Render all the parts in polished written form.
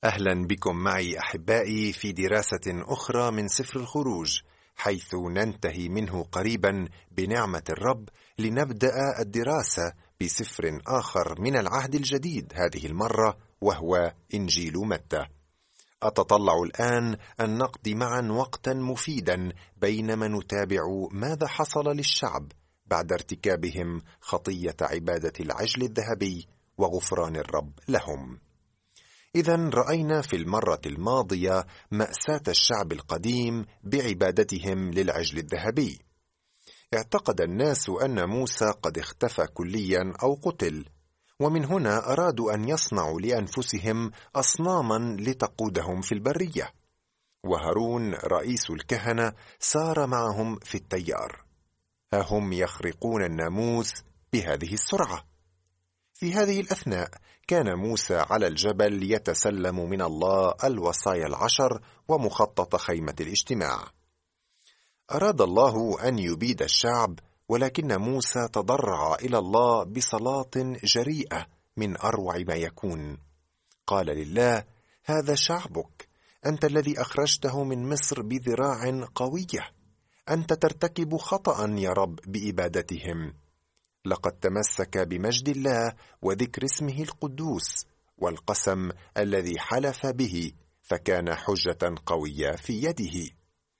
أهلا بكم معي أحبائي في دراسة أخرى من سفر الخروج، حيث ننتهي منه قريبا بنعمة الرب لنبدأ الدراسة بسفر آخر من العهد الجديد هذه المرة، وهو إنجيل متى. أتطلع الآن أن نقضي معا وقتا مفيدا بينما نتابع ماذا حصل للشعب بعد ارتكابهم خطية عبادة العجل الذهبي وغفران الرب لهم. إذن رأينا في المرة الماضية مأساة الشعب القديم بعبادتهم للعجل الذهبي. اعتقد الناس أن موسى قد اختفى كليا أو قتل، ومن هنا أرادوا أن يصنعوا لأنفسهم أصناما لتقودهم في البرية، وهارون رئيس الكهنة سار معهم في التيار. ها هم يخرقون الناموس بهذه السرعة. في هذه الأثناء كان موسى على الجبل يتسلم من الله الوصايا 10 ومخطط خيمة الاجتماع. أراد الله أن يبيد الشعب، ولكن موسى تضرع إلى الله بصلاة جريئة من أروع ما يكون. قال لله: هذا شعبك، أنت الذي أخرجته من مصر بذراع قوية، أنت ترتكب خطأ يا رب بإبادتهم. لقد تمسك بمجد الله وذكر اسمه القدوس والقسم الذي حلف به، فكان حجة قوية في يده.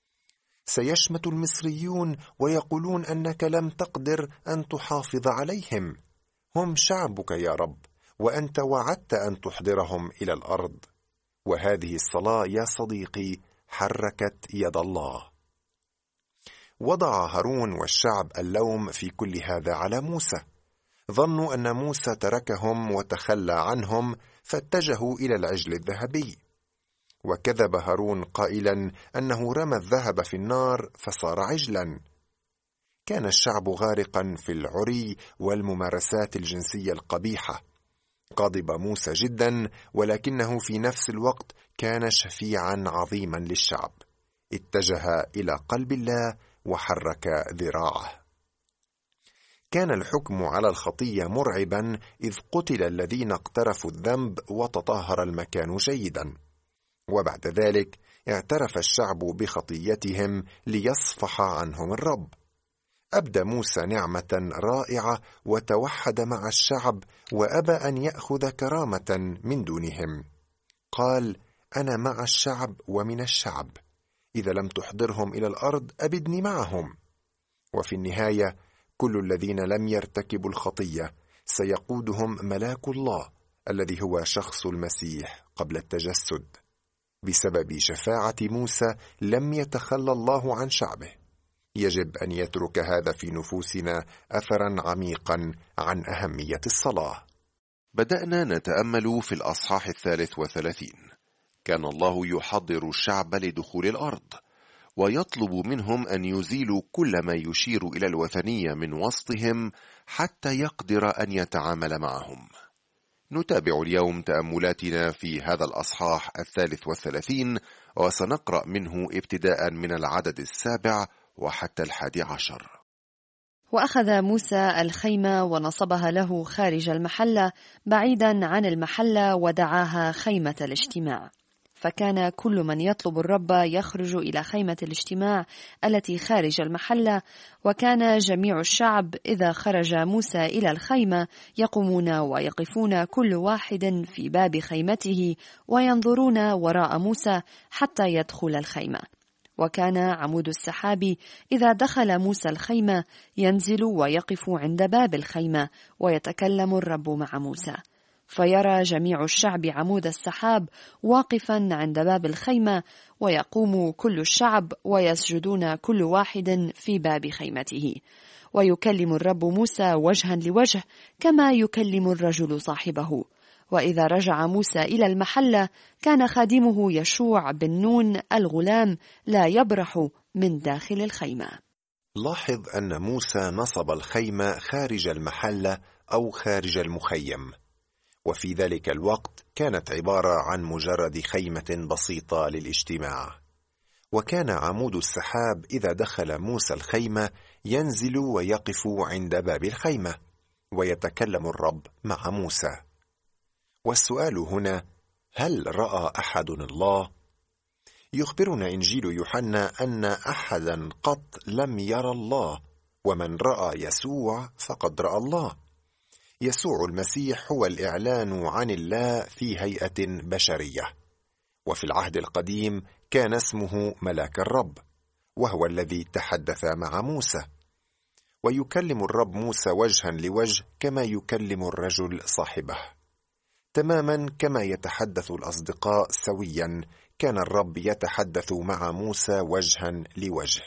سيشمت المصريون ويقولون أنك لم تقدر أن تحافظ عليهم. هم شعبك يا رب، وأنت وعدت أن تحضرهم إلى الأرض. وهذه الصلاة يا صديقي حركت يد الله. وضع هارون والشعب اللوم في كل هذا على موسى. ظنوا أن موسى تركهم وتخلى عنهم، فاتجهوا إلى العجل الذهبي. وكذب هارون قائلا أنه رمى الذهب في النار فصار عجلا. كان الشعب غارقا في العري والممارسات الجنسية القبيحة. غضب موسى جدا، ولكنه في نفس الوقت كان شفيعا عظيما للشعب. اتجه إلى قلب الله وحرك ذراعه. كان الحكم على الخطية مرعبا، إذ قتل الذين اقترفوا الذنب وتطهر المكان جيدا. وبعد ذلك اعترف الشعب بخطيتهم ليصفح عنهم الرب. أبدى موسى نعمة رائعة وتوحد مع الشعب، وأبى أن يأخذ كرامة من دونهم. قال: أنا مع الشعب ومن الشعب، إذا لم تحضرهم إلى الأرض أبدني معهم. وفي النهاية كل الذين لم يرتكبوا الخطية سيقودهم ملاك الله الذي هو شخص المسيح قبل التجسد. بسبب شفاعة موسى لم يتخلى الله عن شعبه. يجب أن يترك هذا في نفوسنا أثرا عميقا عن أهمية الصلاة. بدأنا نتأمل في الأصحاح 33. كان الله يحضر الشعب لدخول الأرض، ويطلب منهم أن يزيلوا كل ما يشير إلى الوثنية من وسطهم حتى يقدر أن يتعامل معهم. نتابع اليوم تأملاتنا في هذا الأصحاح 33، وسنقرأ منه ابتداء من العدد 7 وحتى 11. وأخذ موسى الخيمة ونصبها له خارج المحلة بعيدا عن المحلة، ودعاها خيمة الاجتماع. فكان كل من يطلب الرب يخرج إلى خيمة الاجتماع التي خارج المحلة. وكان جميع الشعب إذا خرج موسى إلى الخيمة يقومون ويقفون كل واحد في باب خيمته وينظرون وراء موسى حتى يدخل الخيمة. وكان عمود السحاب إذا دخل موسى الخيمة ينزل ويقف عند باب الخيمة، ويتكلم الرب مع موسى. فيرى جميع الشعب عمود السحاب واقفا عند باب الخيمة، ويقوم كل الشعب ويسجدون كل واحد في باب خيمته. ويكلم الرب موسى وجها لوجه كما يكلم الرجل صاحبه. وإذا رجع موسى إلى المحلة كان خادمه يشوع بن نون الغلام لا يبرح من داخل الخيمة. لاحظ أن موسى نصب الخيمة خارج المحلة أو خارج المخيم، وفي ذلك الوقت كانت عبارة عن مجرد خيمة بسيطة للاجتماع. وكان عمود السحاب إذا دخل موسى الخيمة ينزل ويقف عند باب الخيمة، ويتكلم الرب مع موسى. والسؤال هنا: هل رأى أحد الله؟ يخبرنا إنجيل يوحنا أن أحدا قط لم يرى الله، ومن رأى يسوع فقد رأى الله. يسوع المسيح هو الإعلان عن الله في هيئة بشرية، وفي العهد القديم كان اسمه ملاك الرب، وهو الذي تحدث مع موسى. ويكلم الرب موسى وجها لوجه كما يكلم الرجل صاحبه، تماما كما يتحدث الأصدقاء سويا. كان الرب يتحدث مع موسى وجها لوجه.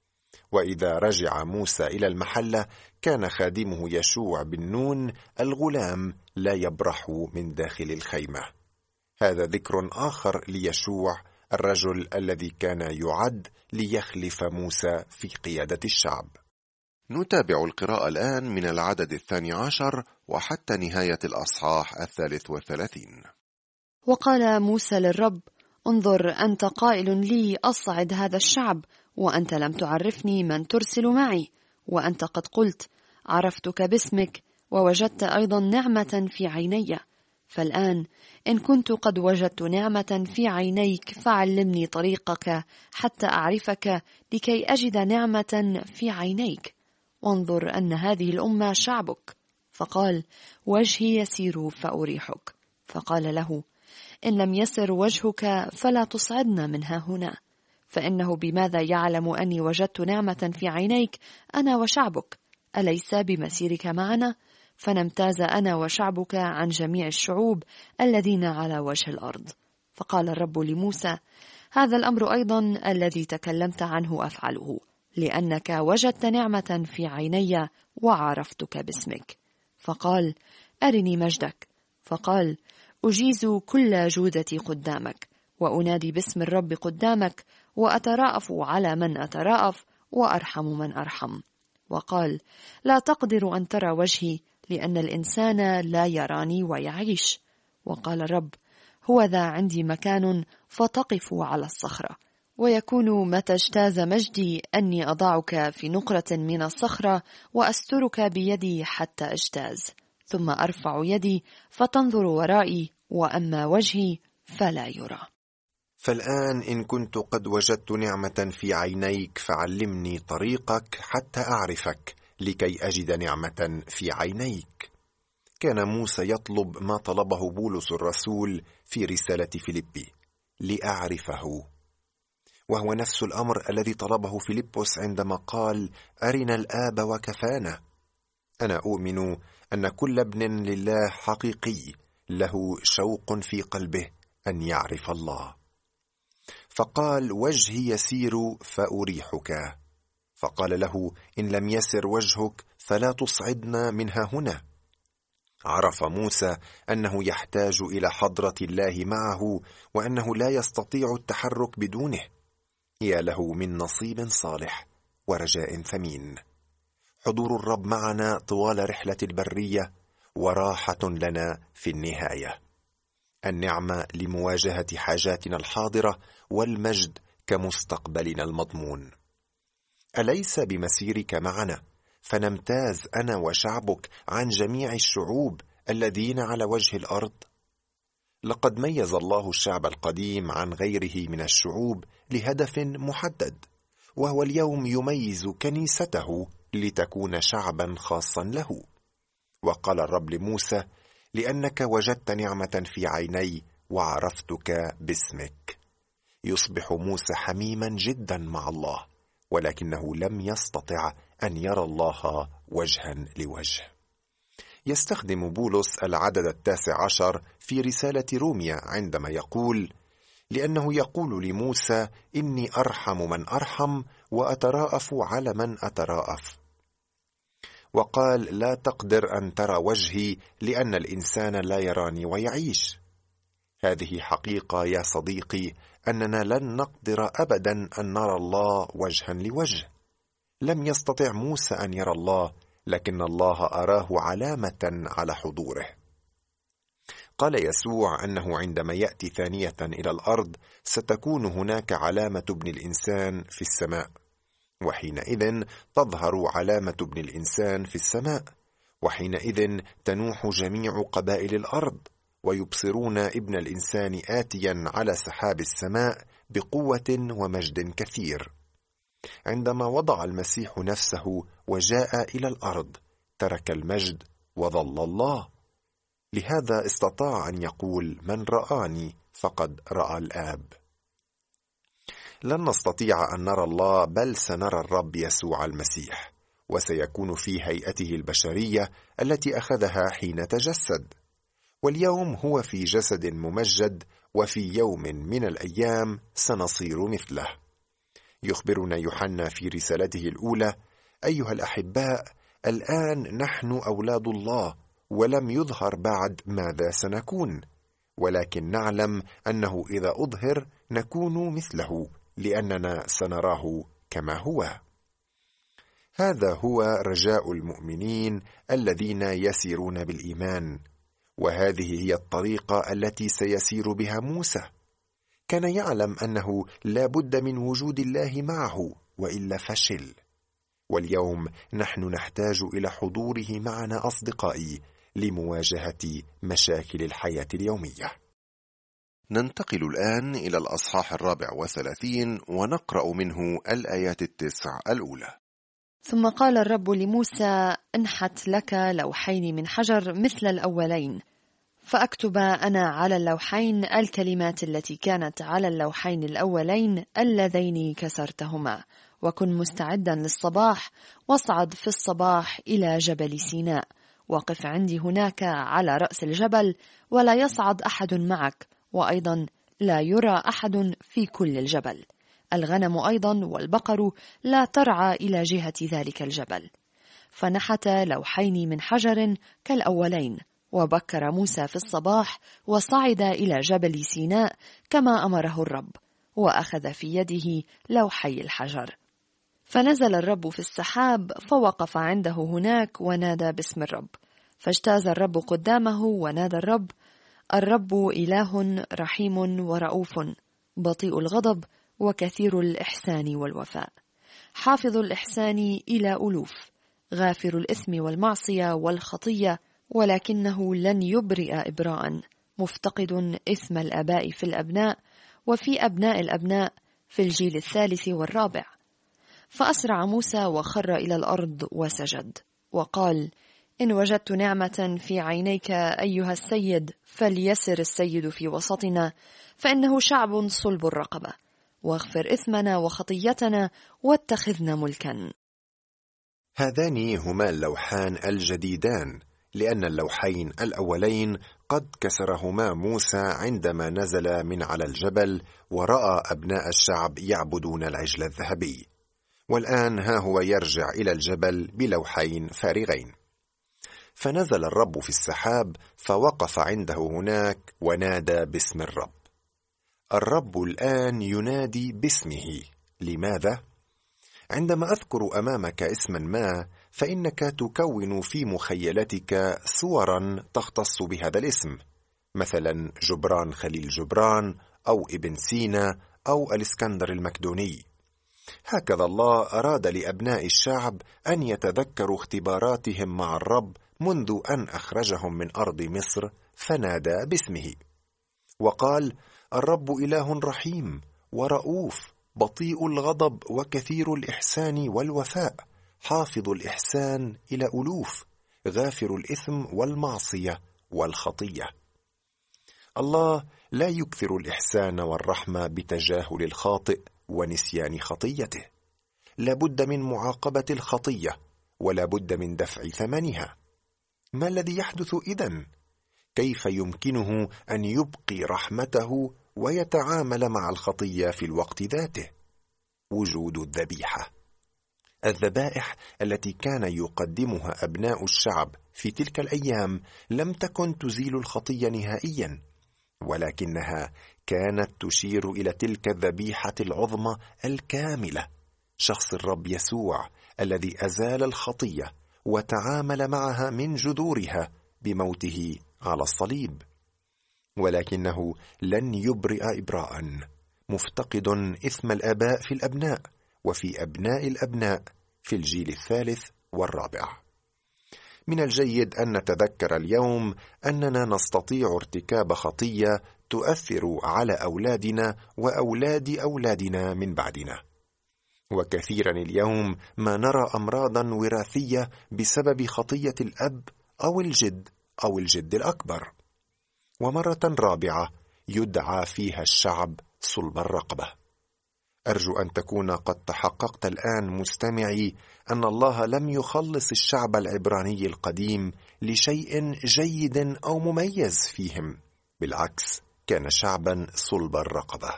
وإذا رجع موسى إلى المحلة كان خادمه يشوع بن نون الغلام لا يبرح من داخل الخيمة. هذا ذكر آخر ليشوع، الرجل الذي كان يعد ليخلف موسى في قيادة الشعب. نتابع القراءة الآن من العدد 12 وحتى نهاية الأصحاح 33. وقال موسى للرب: انظر، أنت قائل لي أصعد هذا الشعب، وأنت لم تعرفني من ترسل معي، وأنت قد قلت عرفتك باسمك، ووجدت أيضا نعمة في عيني. فالآن إن كنت قد وجدت نعمة في عينيك فعلمني طريقك حتى أعرفك، لكي أجد نعمة في عينيك. وانظر أن هذه الأمة شعبك. فقال: وجهي يسير فأريحك. فقال له: إن لم يسر وجهك فلا تصعدنا منها هنا، فإنه بماذا يعلم أني وجدت نعمة في عينيك أنا وشعبك؟ أليس بمسيرك معنا؟ فنمتاز أنا وشعبك عن جميع الشعوب الذين على وجه الأرض. فقال الرب لموسى: هذا الأمر أيضا الذي تكلمت عنه أفعله، لأنك وجدت نعمة في عيني وعرفتك باسمك. فقال: أرني مجدك. فقال: أجيز كل جودتي قدامك، وأنادي باسم الرب قدامك، وأتراءف على من أتراءف، وأرحم من أرحم. وقال: لا تقدر أن ترى وجهي، لأن الإنسان لا يراني ويعيش. وقال الرب: هو ذا عندي مكان فتقف على الصخرة، ويكون متى اجتاز مجدي أني أضعك في نقرة من الصخرة، وأسترك بيدي حتى اجتاز، ثم أرفع يدي فتنظر ورائي، وأما وجهي فلا يرى. فالآن إن كنت قد وجدت نعمة في عينيك فعلمني طريقك حتى أعرفك، لكي أجد نعمة في عينيك. كان موسى يطلب ما طلبه بولس الرسول في رسالة فيليبي: لأعرفه. وهو نفس الأمر الذي طلبه فيلبس عندما قال: أرنا الآب وكفانا. أنا أؤمن أن كل ابن لله حقيقي له شوق في قلبه أن يعرف الله. فقال: وجهي يسير فأريحك. فقال له: إن لم يسر وجهك فلا تصعدنا منها هنا. عرف موسى أنه يحتاج إلى حضرة الله معه، وأنه لا يستطيع التحرك بدونه. يا له من نصيب صالح ورجاء ثمين. حضور الرب معنا طوال رحلة البرية، وراحة لنا في النهاية. النعمة لمواجهة حاجاتنا الحاضرة، والمجد كمستقبلنا المضمون. أليس بمسيرك معنا فنمتاز أنا وشعبك عن جميع الشعوب الذين على وجه الأرض؟ لقد ميز الله الشعب القديم عن غيره من الشعوب لهدف محدد، وهو اليوم يميز كنيسته لتكون شعبا خاصا له. وقال الرب لموسى: لأنك وجدت نعمة في عيني وعرفتك باسمك. يصبح موسى حميما جدا مع الله، ولكنه لم يستطع أن يرى الله وجها لوجه. يستخدم بولس العدد 19 في رسالة روميا عندما يقول: لأنه يقول لموسى: إني أرحم من أرحم وأتراءف على من أتراءف. وقال: لا تقدر أن ترى وجهي، لأن الإنسان لا يراني ويعيش. هذه حقيقة يا صديقي، أننا لن نقدر أبدا أن نرى الله وجها لوجه. لم يستطع موسى أن يرى الله، لكن الله أراه علامة على حضوره. قال يسوع أنه عندما يأتي ثانية إلى الأرض ستكون هناك علامة ابن الإنسان في السماء، وحينئذ تظهر علامة ابن الإنسان في السماء، وحينئذ تنوح جميع قبائل الأرض، ويبصرون ابن الإنسان آتيا على سحاب السماء بقوة ومجد كثير. عندما وضع المسيح نفسه وجاء إلى الأرض ترك المجد وظل الله، لهذا استطاع أن يقول: من رآني فقد رأى الآب. لن نستطيع أن نرى الله، بل سنرى الرب يسوع المسيح، وسيكون في هيئته البشرية التي أخذها حين تجسد. واليوم هو في جسد ممجد، وفي يوم من الأيام سنصير مثله. يخبرنا يوحنا في رسالته الأولى: أيها الأحباء، الآن نحن أولاد الله، ولم يظهر بعد ماذا سنكون، ولكن نعلم أنه إذا أظهر نكون مثله، لأننا سنراه كما هو. هذا هو رجاء المؤمنين الذين يسيرون بالإيمان، وهذه هي الطريقة التي سيسير بها موسى. كان يعلم أنه لا بد من وجود الله معه، وإلا فشل. واليوم نحن نحتاج إلى حضوره معنا أصدقائي لمواجهة مشاكل الحياة اليومية. ننتقل الآن إلى الأصحاح 34 ونقرأ منه الآيات 9 الأولى. ثم قال الرب لموسى: انحت لك لوحين من حجر مثل الأولين، فأكتب أنا على اللوحين الكلمات التي كانت على اللوحين الأولين اللذين كسرتهما. وكن مستعدا للصباح، واصعد في الصباح إلى جبل سيناء، وقف عندي هناك على رأس الجبل، ولا يصعد أحد معك، وأيضا لا يرى أحد في كل الجبل. الغنم أيضا والبقر لا ترعى إلى جهة ذلك الجبل. فنحت لوحين من حجر كالأولين، وبكر موسى في الصباح وصعد إلى جبل سيناء كما أمره الرب، وأخذ في يده لوحي الحجر. فنزل الرب في السحاب، فوقف عنده هناك ونادى باسم الرب. فاجتاز الرب قدامه ونادى الرب: الرب إله رحيم ورؤوف، بطيء الغضب وكثير الإحسان والوفاء، حافظ الإحسان إلى ألوف، غافر الإثم والمعصية والخطية، ولكنه لن يبرئ إبراء، مفتقد إثم الآباء في الأبناء، وفي أبناء الأبناء في الجيل الثالث والرابع. فأسرع موسى وخر إلى الأرض وسجد، وقال: إن وجدت نعمة في عينيك أيها السيد، فليسر السيد في وسطنا، فإنه شعب صلب الرقبة، واغفر إثمنا وخطيتنا، واتخذنا ملكا. هذان هما اللوحان الجديدان، لأن اللوحين الأولين قد كسرهما موسى عندما نزل من على الجبل ورأى أبناء الشعب يعبدون العجل الذهبي، والآن ها هو يرجع إلى الجبل بلوحين فارغين. فنزل الرب في السحاب، فوقف عنده هناك ونادى باسم الرب. الرب الآن ينادي باسمه. لماذا؟ عندما أذكر أمامك اسما ما، فإنك تكون في مخيلتك صورا تختص بهذا الاسم، مثلا جبران خليل جبران، أو ابن سينا، أو الإسكندر المقدوني. هكذا الله أراد لأبناء الشعب أن يتذكروا اختباراتهم مع الرب منذ أن أخرجهم من أرض مصر، فنادى باسمه وقال: الرب إله رحيم ورؤوف، بطيء الغضب وكثير الإحسان والوفاء، حافظ الإحسان إلى ألوف، غافر الإثم والمعصية والخطية. الله لا يكثر الإحسان والرحمة بتجاهل الخاطئ ونسيان خطيته. لا بد من معاقبة الخطية، ولا بد من دفع ثمنها. ما الذي يحدث إذن؟ كيف يمكنه أن يبقي رحمته ويتعامل مع الخطية في الوقت ذاته؟ وجود الذبيحة. الذبائح التي كان يقدمها أبناء الشعب في تلك الأيام لم تكن تزيل الخطية نهائيا، ولكنها كانت تشير إلى تلك الذبيحة العظمى الكاملة، شخص الرب يسوع الذي أزال الخطية وتعامل معها من جذورها بموته على الصليب. ولكنه لن يبرئ إبراء، مفتقد إثم الآباء في الأبناء، وفي أبناء الأبناء في الجيل الثالث والرابع. من الجيد أن نتذكر اليوم أننا نستطيع ارتكاب خطية تؤثر على أولادنا وأولاد أولادنا من بعدنا. وكثيرا اليوم ما نرى أمراضا وراثية بسبب خطية الأب أو الجد أو الجد الأكبر. ومرة رابعة يدعى فيها الشعب صلب الرقبة. أرجو أن تكون قد تحققت الآن مستمعي أن الله لم يخلص الشعب العبراني القديم لشيء جيد أو مميز فيهم، بالعكس كان شعبا صلب الرقبة.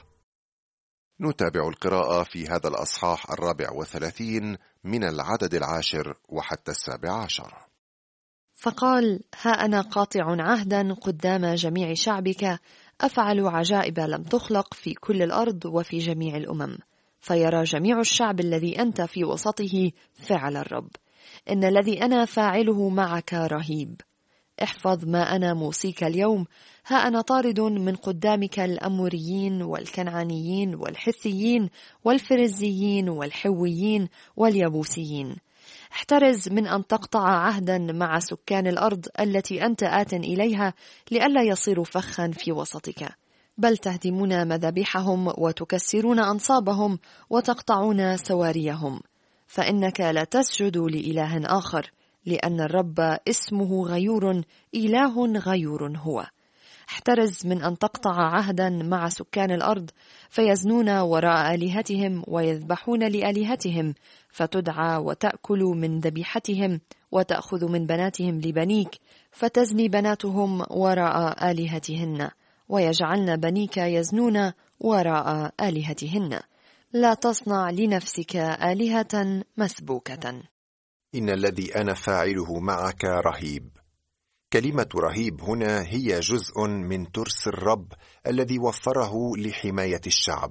نتابع القراءة في هذا الأصحاح 34 من العدد 10 وحتى 17. فقال: ها أنا قاطع عهدا قدام جميع شعبك، أفعل عجائب لم تخلق في كل الأرض وفي جميع الأمم، فيرى جميع الشعب الذي أنت في وسطه فعل الرب، إن الذي أنا فاعله معك رهيب. احفظ ما أنا موصيك اليوم، ها أنا طارد من قدامك الأموريين والكنعانيين والحثيين والفرزيين والحويين واليبوسيين. احترز من أن تقطع عهدا مع سكان الأرض التي أنت آت إليها، لئلا يصيروا فخا في وسطك، بل تهدمون مذابحهم وتكسرون أنصابهم وتقطعون سواريهم، فإنك لا تسجد لإله آخر، لأن الرب اسمه غيور، إله غيور هو. احترز من أن تقطع عهدا مع سكان الأرض، فيزنون وراء آلهتهم ويذبحون لآلهتهم، فتدعى وتأكل من ذبيحتهم وتأخذ من بناتهم لبنيك، فتزني بناتهم وراء آلهتهن، ويجعلن بنيك يزنون وراء آلهتهن. لا تصنع لنفسك آلهة مسبوكة. إن الذي أنا فاعله معك رهيب. كلمة رهيب هنا هي جزء من ترس الرب الذي وفره لحماية الشعب،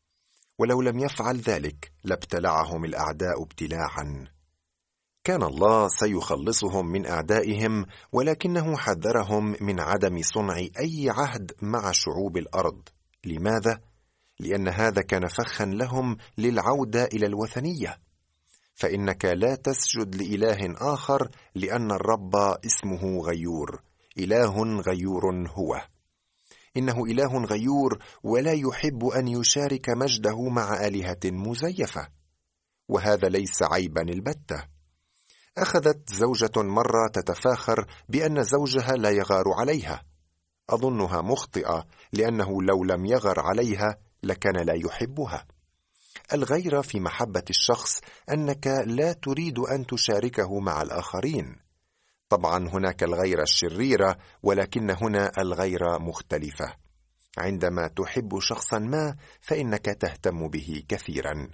ولو لم يفعل ذلك لابتلعهم الأعداء ابتلاعا. كان الله سيخلصهم من أعدائهم، ولكنه حذرهم من عدم صنع أي عهد مع شعوب الأرض. لماذا؟ لأن هذا كان فخا لهم للعودة إلى الوثنية. فإنك لا تسجد لإله آخر، لأن الرب اسمه غيور، إله غيور هو. إنه إله غيور ولا يحب أن يشارك مجده مع آلهة مزيفة، وهذا ليس عيبا البتة. أخذت زوجة مرة تتفاخر بأن زوجها لا يغار عليها. أظنها مخطئة، لأنه لو لم يغر عليها لكان لا يحبها. الغيرة في محبة الشخص أنك لا تريد أن تشاركه مع الآخرين. طبعا هناك الغيرة الشريرة، ولكن هنا الغيرة مختلفة. عندما تحب شخصا ما فإنك تهتم به كثيرا.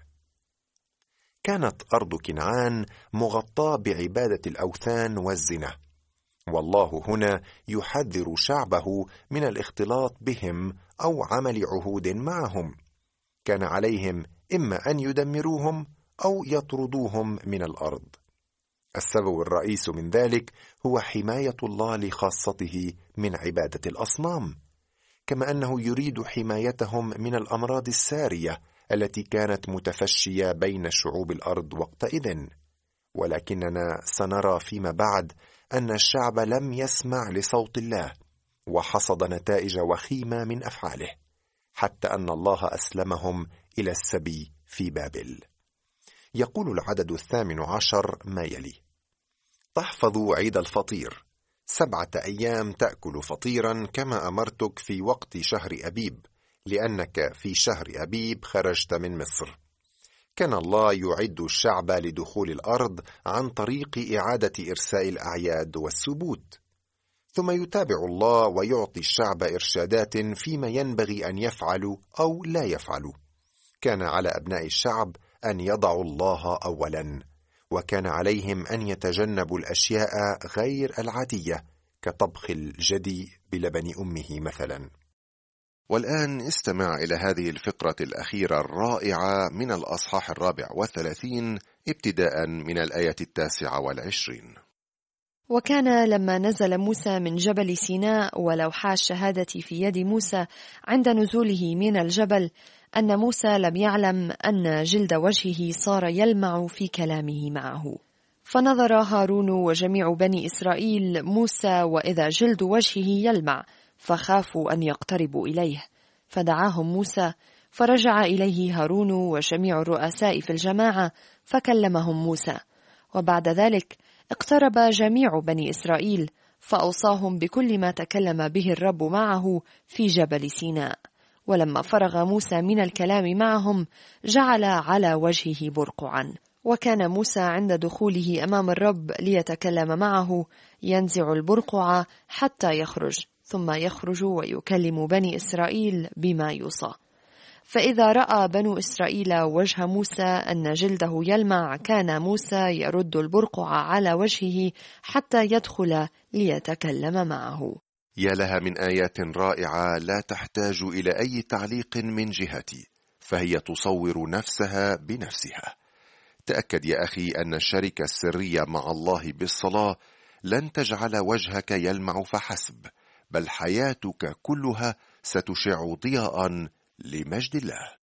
كانت أرض كنعان مغطاة بعبادة الأوثان والزنا، والله هنا يحذر شعبه من الاختلاط بهم أو عمل عهود معهم. كان عليهم إما أن يدمروهم أو يطردوهم من الأرض. السبب الرئيس من ذلك هو حماية الله لخاصته من عبادة الأصنام، كما أنه يريد حمايتهم من الأمراض السارية التي كانت متفشية بين شعوب الأرض وقتئذ. ولكننا سنرى فيما بعد أن الشعب لم يسمع لصوت الله، وحصد نتائج وخيمة من أفعاله، حتى أن الله أسلمهم إلى السبي في بابل. يقول العدد 18 ما يلي: تحفظوا عيد الفطير، 7 أيام تأكل فطيرا كما أمرتك في وقت شهر أبيب، لأنك في شهر أبيب خرجت من مصر. كان الله يعد الشعب لدخول الأرض عن طريق إعادة إرساء الأعياد والسبوت، ثم يتابع الله ويعطي الشعب إرشادات فيما ينبغي أن يفعلوا أو لا يفعلوا. كان على أبناء الشعب أن يضعوا الله أولا، وكان عليهم أن يتجنبوا الأشياء غير العادية كطبخ الجدي بلبن أمه مثلا. والآن استمع إلى هذه الفقرة الأخيرة الرائعة من الأصحاح 34 ابتداء من الآية 29. وكان لما نزل موسى من جبل سيناء ولوحا الشهادة في يد موسى عند نزوله من الجبل، أن موسى لم يعلم أن جلد وجهه صار يلمع في كلامه معه، فنظر هارون وجميع بني إسرائيل موسى وإذا جلد وجهه يلمع، فخافوا أن يقتربوا إليه، فدعاهم موسى، فرجع إليه هارون وجميع الرؤساء في الجماعة، فكلمهم موسى. وبعد ذلك اقترب جميع بني إسرائيل، فأوصاهم بكل ما تكلم به الرب معه في جبل سيناء. ولما فرغ موسى من الكلام معهم جعل على وجهه برقعا. وكان موسى عند دخوله أمام الرب ليتكلم معه ينزع البرقع حتى يخرج، ثم يخرج ويكلم بني إسرائيل بما يوصى. فإذا رأى بنو إسرائيل وجه موسى أن جلده يلمع، كان موسى يرد البرقع على وجهه حتى يدخل ليتكلم معه. يا لها من آيات رائعة لا تحتاج إلى أي تعليق من جهتي، فهي تصور نفسها بنفسها. تأكد يا أخي أن الشركة السرية مع الله بالصلاة لن تجعل وجهك يلمع فحسب، بل حياتك كلها ستشع ضياء لمجد الله.